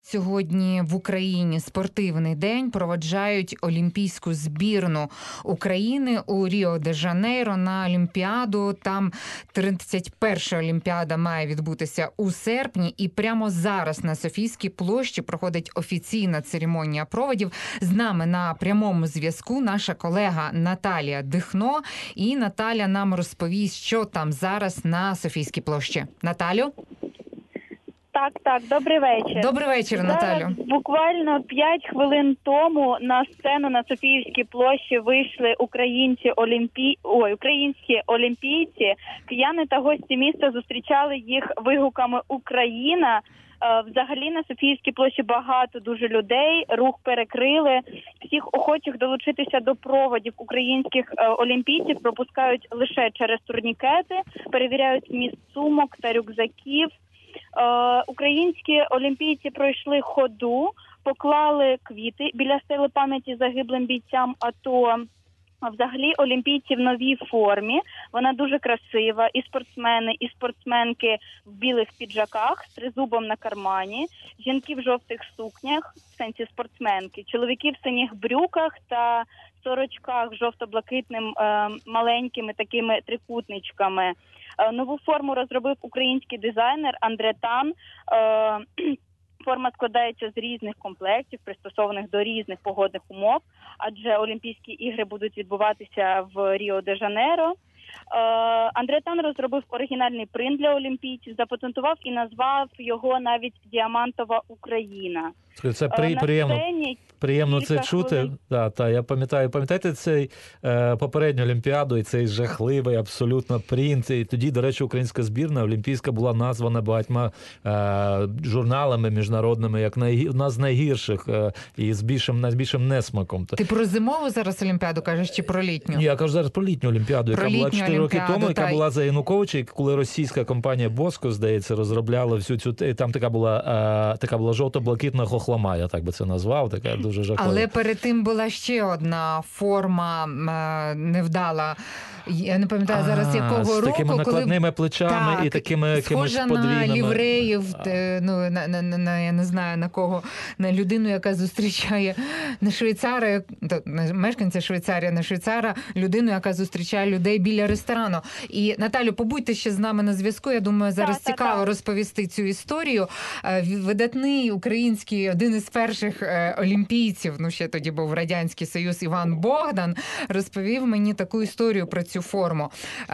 Сьогодні в Україні спортивний день, проводжають олімпійську збірну України у Ріо-де-Жанейро на Олімпіаду. Там 31-ша Олімпіада має відбутися у серпні, і прямо зараз на Софійській площі проходить офіційна церемонія проводів. З нами на прямому зв'язку наша колега Наталія Дихно, і Наталя нам розповість, що там зараз на Софійській площі. Наталю? Так, добрий вечір. Добрий вечір, Наталю. Зараз, буквально 5 хвилин тому на сцену на Софіївській площі вийшли українські олімпійці. Кияни та гості міста зустрічали їх вигуками «Україна». Взагалі на Софіївській площі багато дуже людей, рух перекрили. Всіх охочих долучитися до проводів українських олімпійців пропускають лише через турнікети, перевіряють вміст сумок та рюкзаків. Українські олімпійці пройшли ходу, поклали квіти біля стели пам'яті загиблим бійцям АТО. Взагалі олімпійці в новій формі, вона дуже красива, і спортсмени, і спортсменки в білих піджаках з тризубом на кармані, жінки в жовтих сукнях, в сенсі спортсменки, чоловіки в синіх брюках та сорочках з жовто-блакитним маленькими такими трикутничками. Нову форму розробив український дизайнер Андре Тан. Форма складається з різних комплектів, пристосованих до різних погодних умов, адже Олімпійські ігри будуть відбуватися в Ріо-де-Жанейро. Андре Тан розробив оригінальний принт для олімпійців, запатентував і назвав його навіть «Діамантова Україна». Це приємно це чути. Я пам'ятаєте цей попередню Олімпіаду і цей жахливий абсолютно принт. І тоді, до речі, українська збірна олімпійська була названа багатьма журналами міжнародними як одна з найгірших і з найбільшим несмаком. Ти про зимову зараз Олімпіаду кажеш чи про літню? Ні, я кажу зараз про літню Олімпіаду, яка була 4 роки тому, яка була за Януковича, коли російська компанія Боско, здається, розробляла всю цю... Там така була жовто-блакитна хохлома, я так би це назвав, така дуже жахлива. Але перед тим була ще одна форма невдала. Я не пам'ятаю зараз якого року. З такими накладними плечами і такими якимись подвійними. Схожа на лівреїв, я не знаю на кого, на людину, яка зустрічає не швейцара, мешканця Швейцарії, не швейцара, людину, яка зустрічає людей біля ресторану. І, Наталю, побудьте ще з нами на зв'язку, я думаю, зараз цікаво розповісти цю історію. Видатний український, один із перших олімпійців, ще тоді був Радянський Союз, Іван Богдан, розповів мені таку історію про цю форму.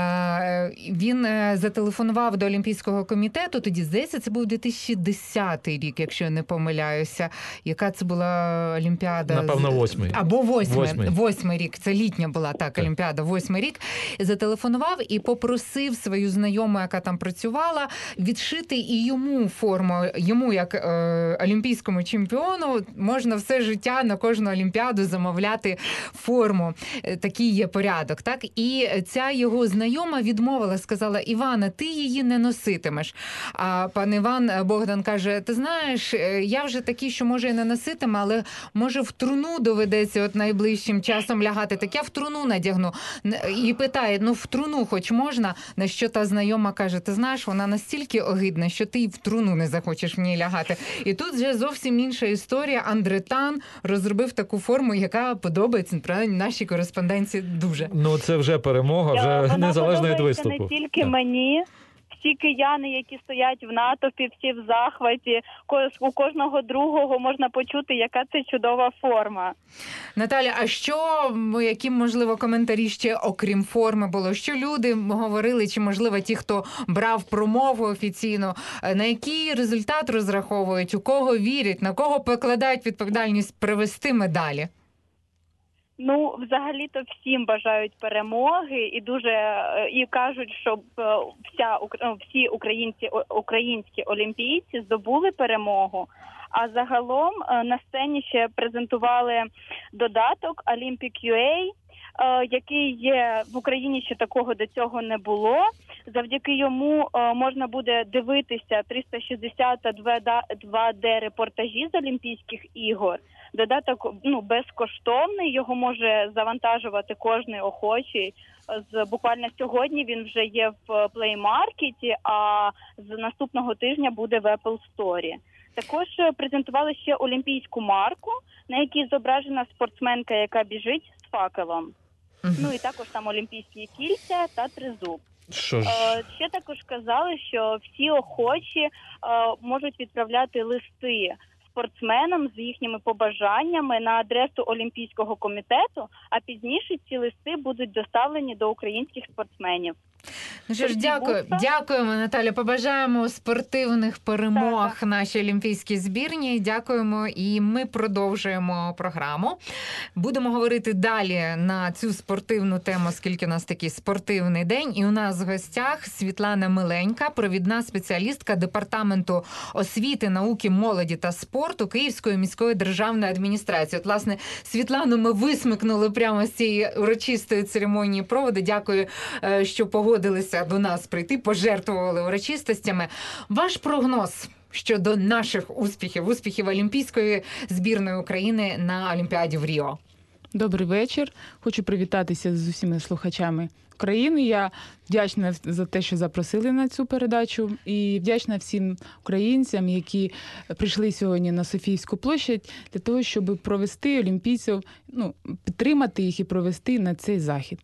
Він зателефонував до Олімпійського комітету, тоді, здається, це був 2010 рік, якщо я не помиляюся. Яка це була Олімпіада? Напевно, 8-й. Або 8-й рік. Це літня була, так, Олімпіада, 8-й рік. Зателефонував і попросив свою знайому, яка там працювала, відшити і йому форму. Йому, як олімпійському чемпіону, можна все життя на кожну Олімпіаду замовляти форму. Такий є порядок, так? І ця його знайома відмовила, сказала: Івана, ти її не носитимеш. А пан Іван Богдан каже: ти знаєш, я вже такий, що може і не носитиму, але може в труну доведеться найближчим часом лягати. Так я в труну надягну. І питає: в труну хоч можна? На що та знайома каже: ти знаєш, вона настільки огидна, що ти й в труну не захочеш в ній лягати. І тут вже зовсім інша історія. Андре Тан розробив таку форму, яка подобається нашій кореспонденції дуже. Це вже перемога, вже незалежно від виступу. Не тільки мені. Всі кияни, які стоять в натовпі, всі в захваті, у кожного другого можна почути, яка це чудова форма. Наталя, а які, можливо, коментарі ще, окрім форми, було? Що люди говорили, чи, можливо, ті, хто брав промову офіційно, на який результат розраховують, у кого вірять, на кого покладають відповідальність привезти медалі? Взагалі-то всім бажають перемоги і кажуть, щоб всі українські олімпійці здобули перемогу. А загалом на сцені ще презентували додаток Olympic.ua, який є в Україні, ще такого до цього не було. Завдяки йому можна буде дивитися 360 та 2D-репортажі з Олімпійських ігор. Додаток безкоштовний, його може завантажувати кожний охочий. Буквально сьогодні він вже є в Play Market, а з наступного тижня буде в Apple Store. Також презентували ще олімпійську марку, на якій зображена спортсменка, яка біжить з факелом. Ну і також там олімпійські кільця та тризуб. Що ж? Ще також казали, що всі охочі можуть відправляти листи спортсменам з їхніми побажаннями на адресу Олімпійського комітету, а пізніше ці листи будуть доставлені до українських спортсменів. Ну що ж, дякуємо, Наталя. Побажаємо спортивних перемог нашій олімпійській збірні. Дякуємо, і ми продовжуємо програму. Будемо говорити далі на цю спортивну тему, оскільки у нас такий спортивний день. І у нас в гостях Світлана Миленька, провідна спеціалістка Департаменту освіти, науки, молоді та спорту Київської міської державної адміністрації. От, власне, Світлану ми висмикнули прямо з цієї урочистої церемонії проводу. Дякую, що погодилися до нас прийти, пожертвували урочистостями. Ваш прогноз щодо наших успіхів Олімпійської збірної України на Олімпіаді в Ріо? Добрий вечір. Хочу привітатися з усіма слухачами України. Я вдячна за те, що запросили на цю передачу, і вдячна всім українцям, які прийшли сьогодні на Софійську площадь для того, щоб провести олімпійців, підтримати їх і провести на цей захід.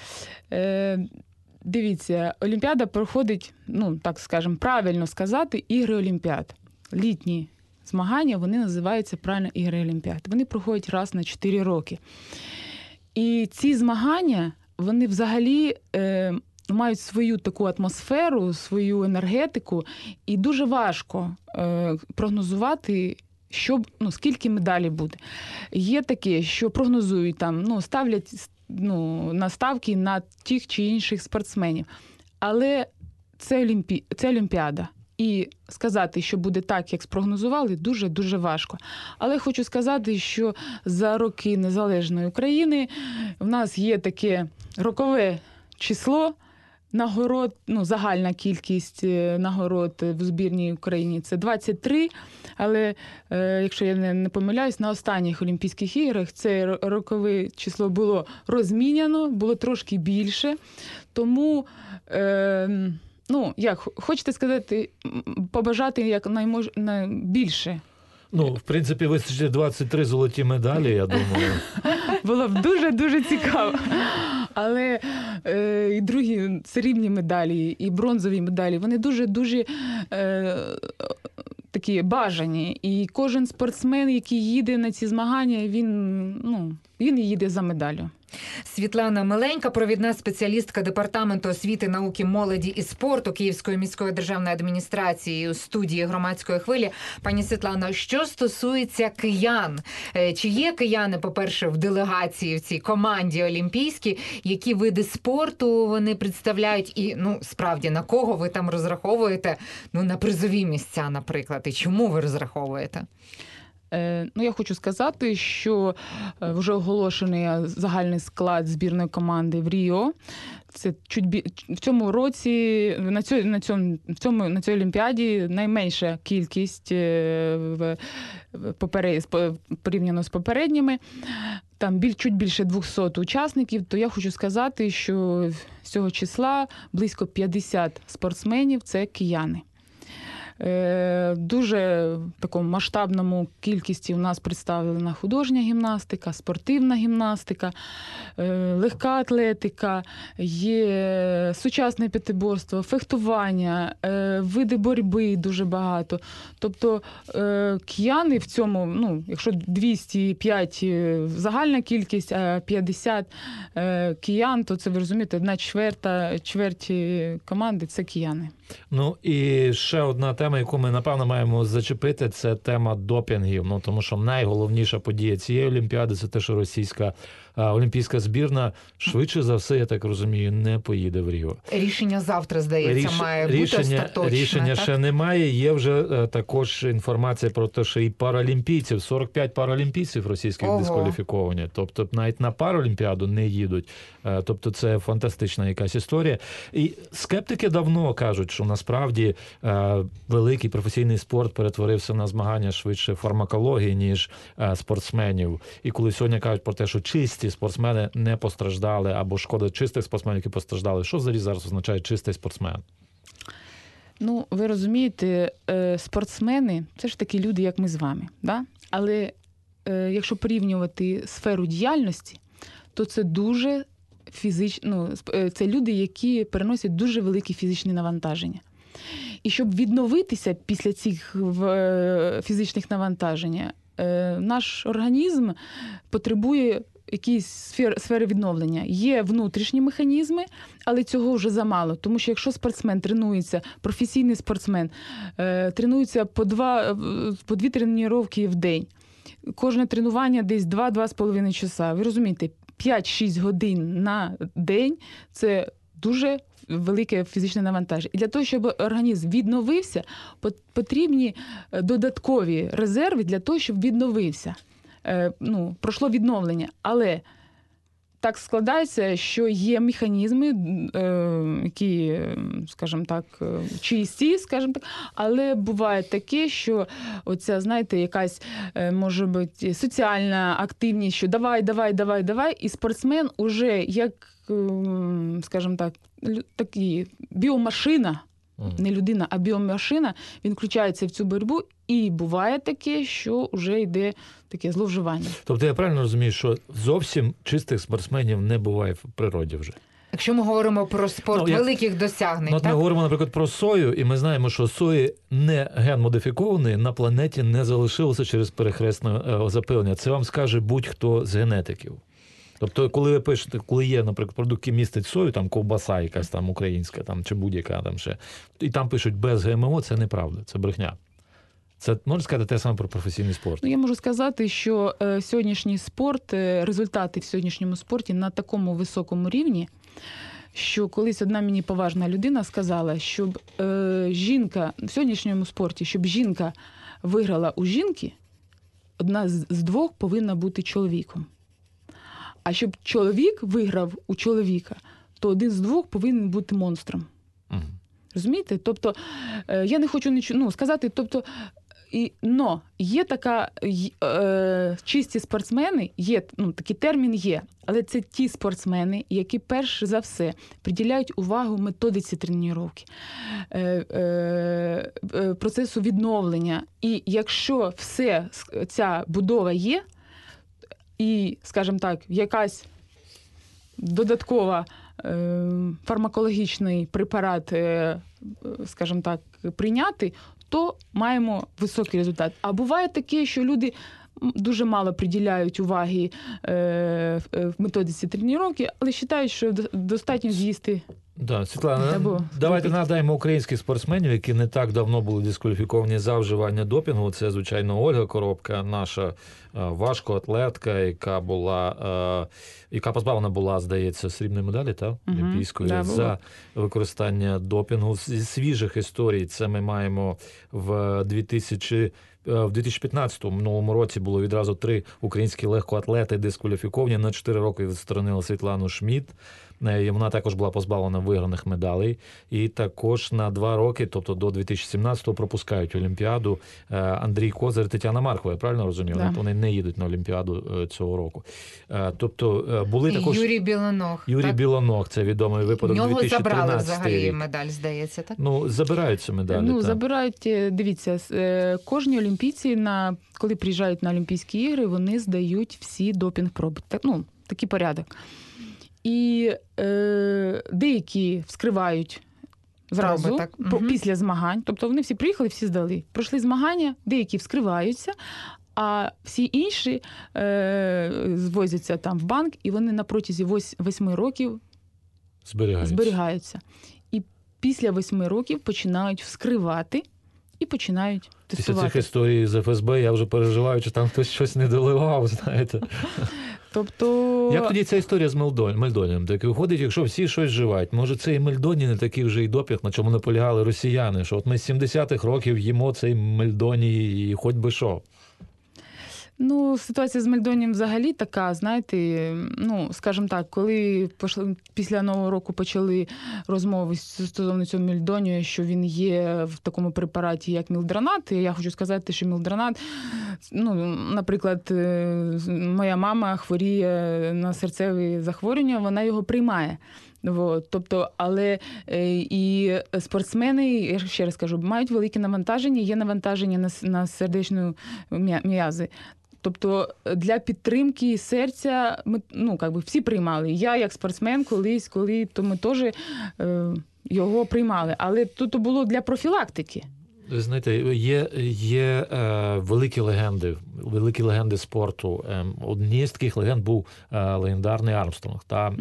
Дивіться, Олімпіада проходить, так скажемо, правильно сказати, Ігри Олімпіад. Літні змагання, вони називаються правильно Ігри Олімпіад. Вони проходять раз на 4 роки. І ці змагання, вони взагалі мають свою таку атмосферу, свою енергетику, і дуже важко прогнозувати, скільки медалей буде. Є таке, що прогнозують ставлять наставки на тих чи інших спортсменів. Але це Олімпіада. І сказати, що буде так, як спрогнозували, дуже-дуже важко. Але хочу сказати, що за роки незалежної України в нас є таке рокове число нагород, загальна кількість нагород в збірній Україні – це 23, але, якщо я не помиляюсь, на останніх Олімпійських іграх це рокове число було розміняно, було трошки більше, тому, хочете сказати, побажати якнаймога більше. В принципі, вистачить 23 золоті медалі, я думаю. Було б дуже-дуже цікаво. Але і другі срібні медалі, і бронзові медалі, вони дуже-дуже такі бажані. І кожен спортсмен, який їде на ці змагання, він їде за медаллю. Світлана Миленька, провідна спеціалістка Департаменту освіти, науки, молоді і спорту Київської міської державної адміністрації у студії Громадської хвилі. Пані Світлано, що стосується киян, чи є кияни, по-перше, в делегації, в цій команді олімпійській, які види спорту вони представляють і, справді, на кого ви там розраховуєте, на призові місця, наприклад, і чому ви розраховуєте? Я хочу сказати, що вже оголошений загальний склад збірної команди в Ріо. Це в цьому році, на цій Олімпіаді найменша кількість порівняно з попередніми. Там чуть більше 200 учасників, то я хочу сказати, що з цього числа близько 50 спортсменів – це кияни. Дуже в такому масштабному кількості у нас представлена художня гімнастика, спортивна гімнастика, легка атлетика, є сучасне п'ятиборство, фехтування, види боротьби дуже багато. Тобто кияни в цьому, якщо 205 загальна кількість, а 50 киян, то це, ви розумієте, чверть команди – це кияни. І ще одна тема, яку ми, напевно, маємо зачепити, це тема допінгів. Тому що найголовніша подія цієї Олімпіади – це те, що російська олімпійська збірна, швидше за все, я так розумію, не поїде в Ріо. Рішення завтра, здається, має бути остаточне. Рішення так? ще немає. Є вже також інформація про те, що і паралімпійців, 45 паралімпійців російських дискваліфіковані. Тобто навіть на паралімпіаду не їдуть. Тобто це фантастична якась історія. І скептики давно кажуть, що насправді великий професійний спорт перетворився на змагання швидше фармакології, ніж спортсменів. І коли сьогодні кажуть про те, що чисті спортсмени не постраждали, або шкода чистих спортсменів, які постраждали, що взагалі зараз означає чистий спортсмен? Ну, ви розумієте, спортсмени – це ж такі люди, як ми з вами. Да? Але якщо порівнювати сферу діяльності, то це дуже це люди, які переносять дуже великі фізичні навантаження. І щоб відновитися після цих фізичних навантажень, наш організм потребує якісь сфери відновлення. Є внутрішні механізми, але цього вже замало. Тому що якщо спортсмен тренується, професійний спортсмен, тренується по 2 тренування в день, кожне тренування десь 2-2,5 часа. Ви розумієте, 5-6 годин на день – це дуже велике фізичне навантаження. І для того, щоб організм відновився, потрібні додаткові резерви для того, щоб відновився. Пройшло відновлення. Але так складається, що є механізми, які, скажімо так, чисті, скажімо так, але буває таке, що оця, знаєте, якась, може бути, соціальна активність, що давай, і спортсмен уже як, скажімо так, такий біомашина, не людина, а біомашина, він включається в цю боротьбу, і буває таке, що вже йде таке зловживання. Тобто я правильно розумію, що зовсім чистих спортсменів не буває в природі вже? Якщо ми говоримо про спорт великих досягнень. Ми говоримо, наприклад, про сою, і ми знаємо, що сої не ген-модифікованої на планеті не залишилося через перехресне запилення. Це вам скаже будь-хто з генетиків. Тобто, коли ви пишете, коли є, наприклад, продукт, який містить сою, там ковбаса якась там українська, там, чи будь-яка там ще, і там пишуть без ГМО, це неправда, це брехня. Це, можна сказати, те саме про професійний спорт? Я можу сказати, що сьогоднішній спорт, результати в сьогоднішньому спорті на такому високому рівні, що колись одна мені поважна людина сказала, щоб жінка в сьогоднішньому спорті, щоб жінка виграла у жінки, одна з 2 повинна бути чоловіком. А щоб чоловік виграв у чоловіка, то один з 2 повинен бути монстром. Розумієте? Тобто, я не хочу сказати, тобто, но є така, чисті спортсмени, є, такий термін є, але це ті спортсмени, які перш за все приділяють увагу методиці тренування, процесу відновлення. І якщо все ця будова є, і, скажімо так, якась додаткова фармакологічний препарат, скажімо так, прийняти, то маємо високий результат. А буває таке, що люди дуже мало приділяють уваги в методиці тренування, але вважають, що достатньо з'їсти. Да, Світлана, давайте нагадаємо українських спортсменів, які не так давно були дискваліфіковані за вживання допінгу. Це, звичайно, Ольга Коробка, наша важкоатлетка, яка позбавлена була, здається, срібної медалі, олімпійської, за використання допінгу. Зі свіжих історій це ми маємо в 2015 минулому році було відразу 3 українські легкоатлети дискваліфіковані. На 4 роки відсторонили Світлану Шмідт. І вона також була позбавлена виграних медалей. І також на 2 роки, тобто до 2017-го, пропускають Олімпіаду Андрій Козир, Тетяна Маркова. Я правильно розумію? Да. Вони не їдуть на Олімпіаду цього року. Тобто були також... Юрій Білоног. Білоног, це відомий випадок 2013 рік. Нього забрали взагалі медаль, здається, так? Забираються медалі. Забирають, дивіться, кожні олімпійці, коли приїжджають на Олімпійські ігри, вони здають всі допінг-проби. Такий порядок. І деякі вскривають зразу, після змагань. Тобто вони всі приїхали, всі здали. Пройшли змагання, деякі вскриваються, а всі інші звозяться там в банк, і вони на протязі 8 років зберігаються. І після 8 років починають вскривати і починають тестувати. Після цих історій з ФСБ я вже переживаю, чи там хтось щось не доливав, знаєте. Тобто... Як тоді ця історія з мельдонієм? Так виходить, якщо всі щось вживають, може це і мельдоній не такий вже і допінг, на чому наполягали росіяни, що от ми з 70-х років їмо цей мельдоній і хоч би що. Ситуація з мельдонієм взагалі така, знаєте, скажімо так, коли після Нового року почали розмови стосовно цього мельдонію, що він є в такому препараті, як мілдронат, я хочу сказати, що мілдронат, наприклад, моя мама хворіє на серцеві захворювання, вона його приймає. Тобто, але і спортсмени, я ще раз кажу, мають велике навантаження, є навантаження на сердечну м'язи. Тобто для підтримки серця ми всі приймали. Я як спортсмен колись, то ми теж його приймали. Але тут було для профілактики. Ви знаєте, є великі легенди спорту. Однією з таких легенд був легендарний Армстронг.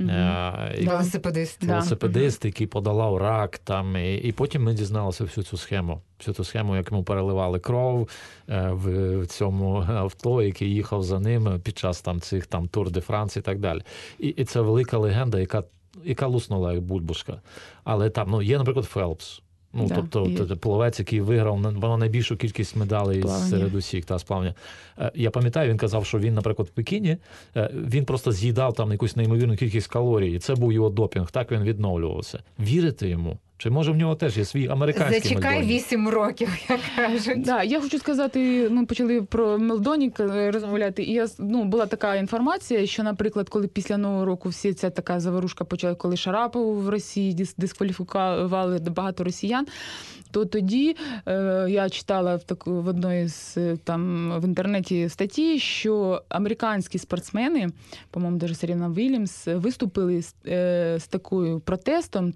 Велосипедист, який подолав рак. І потім ми дізналися всю цю схему, як йому переливали кров в цьому авто, який їхав за ним під час цих Тур де Франс і так далі. І це велика легенда, яка луснула як бульбашка. Але є, наприклад, Фелпс. Тобто пловець, який виграв найбільшу кількість медалей серед усіх з плавання. Я пам'ятаю, він казав, що він, наприклад, в Пекіні, він просто з'їдав якусь неймовірну кількість калорій, і це був його допінг, так він відновлювався. Вірите йому? Чи може в нього теж є свій американський Мелдонік? Зачекай 8 років, як кажуть. Да, я хочу сказати, ми почали про Мелдонік розмовляти, і була така інформація, що, наприклад, коли після Нового року всі ця така заворушка почала, коли Шарапову в Росії дискваліфікували багато росіян, то тоді я читала в одної в інтернеті статті, що американські спортсмени, по-моєму, навіть Серена Вільямс, виступили з такою протестом,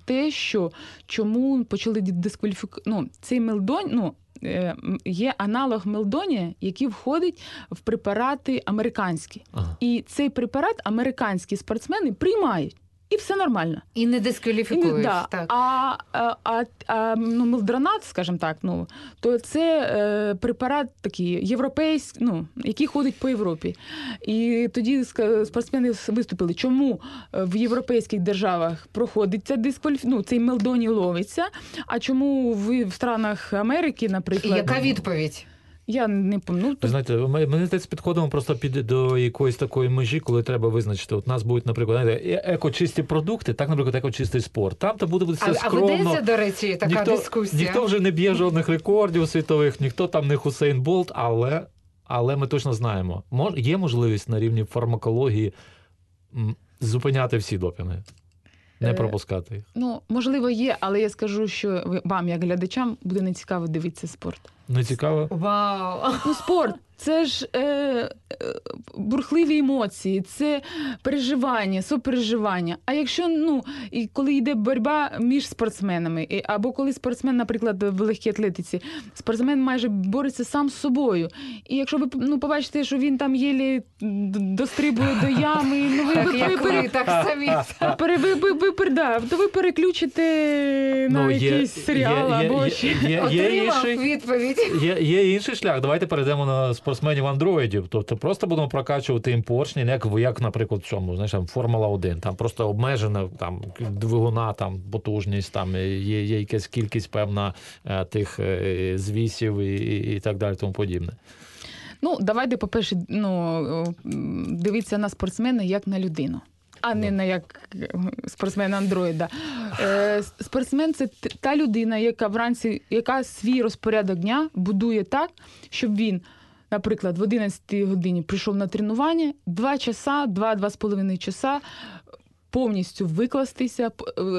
чому почали дискваліфікувати. Цей Мелдонік, є аналог Мелдонія, який входить в препарати американські. Ага. І цей препарат американські спортсмени приймають. І все нормально. І не дискваліфікують. Так. А мелдронат, скажімо так, то це препарат такий європейський, який ходить по Європі. І тоді спортсмени виступили, чому в європейських державах проходить ця цей Мелдоній ловиться, а чому в странах Америки, наприклад... І яка відповідь? Я не пам'ятаю. Ви знаєте, ми десь підходимо просто до якоїсь такої межі, коли треба визначити. От у нас будуть, наприклад, екочисті продукти, так, наприклад, екочистий спорт. Там то буде все скромно. А ведеться, до речі, така дискусія? Ніхто вже не б'є жодних рекордів світових, ніхто там не Хусейн Болт, але ми точно знаємо, є можливість на рівні фармакології зупиняти всі допінги. Не пропускати їх. Можливо, є, але я скажу, що вам, як глядачам, буде нецікаво дивитися спорт. Не цікаво? Вау! Спорт – це ж бурхливі емоції, це переживання, сопереживання. А якщо, і коли йде боротьба між спортсменами, або коли спортсмен, наприклад, в легкій атлетиці, спортсмен майже бореться сам з собою. І якщо ви побачите, що він там єлі дострибує до ями, то ви переключите на якийсь серіал або ще. Отримав відповідь. Є інший шлях. Давайте перейдемо на спортсменів-андроїдів. Тобто просто будемо прокачувати їм поршні, як, наприклад, в цьому, Формула-1. Там просто обмежена двигуна, потужність, є якась кількість певна тих звісів і так далі, тому подібне. Давайте, по-перше, дивитися на спортсмена як на людину. А не на як спортсмен-андроїда. Спортсмен – це та людина, яка свій розпорядок дня будує так, щоб він, наприклад, в 11 годині прийшов на тренування, 2-2,5 часа повністю викластися,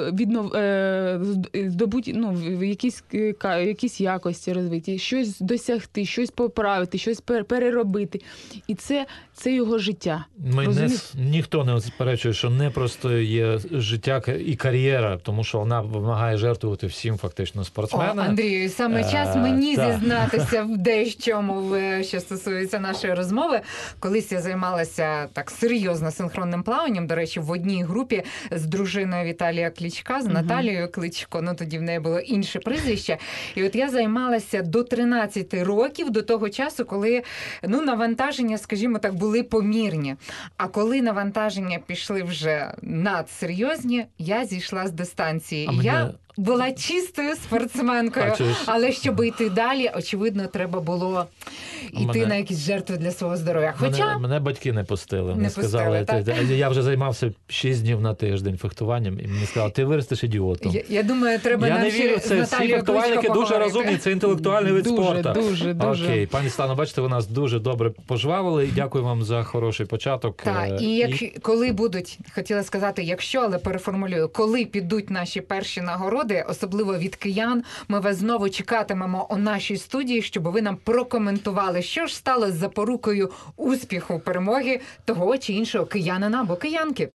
здобути якісь якості розвиті, щось досягти, щось поправити, щось переробити. І це його життя. Ніхто не заперечує, що не просто є життя і кар'єра, тому що вона вимагає жертвувати всім фактично спортсменам. Андрію, саме час мені зізнатися в дещо, що стосується нашої розмови. Колись я займалася так серйозно синхронним плаванням, до речі, в одній групі з дружиною Віталія Кличка, з Наталією Кличко, тоді в неї було інше прізвище. І от я займалася до 13 років, до того часу, коли навантаження, скажімо так, були помірні. А коли навантаження пішли вже надсерйозні, я зійшла з дистанції. була чистою спортсменкою, але щоб йти далі, очевидно, треба було йти на якісь жертви для свого здоров'я. Хоча мене батьки не пустили. Не сказали, я вже займався 6 днів на тиждень фехтуванням, і мені сказали, ти виростеш ідіотом. Я думаю, треба Я не вірю, це всі фехтувальники дуже розумні, це інтелектуальний вид спорту. Дуже. Окей, пані Стано, бачите, ви нас дуже добре пожвавили, і дякую вам за хороший початок. Так, коли будуть, хотіла сказати, якщо, але переформулюю, коли підуть наші перші нагороди, особливо від киян, ми вас знову чекатимемо у нашій студії, щоб ви нам прокоментували, що ж стало запорукою успіху, перемоги того чи іншого киянина або киянки.